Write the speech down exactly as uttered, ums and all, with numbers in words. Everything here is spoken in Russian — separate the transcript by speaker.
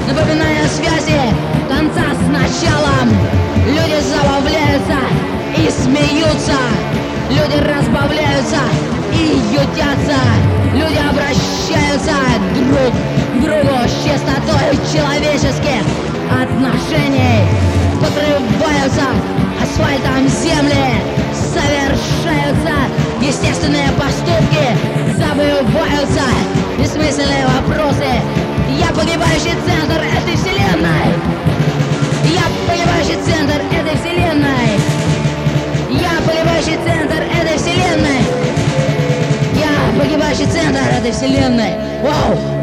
Speaker 1: напоминая связи конца с началом. Люди забавляются и смеются, люди разбавляются и ютятся, люди обращаются друг к другу с чистотой человеческих отношений. Подрываются асфальтом земли, совершаются естественные поступки, забываются бессмысленные вопросы. Я погибающий центр этой вселенной. Я погибающий центр этой вселенной. Я погибающий центр этой вселенной. Я погибающий центр этой вселенной. Вау!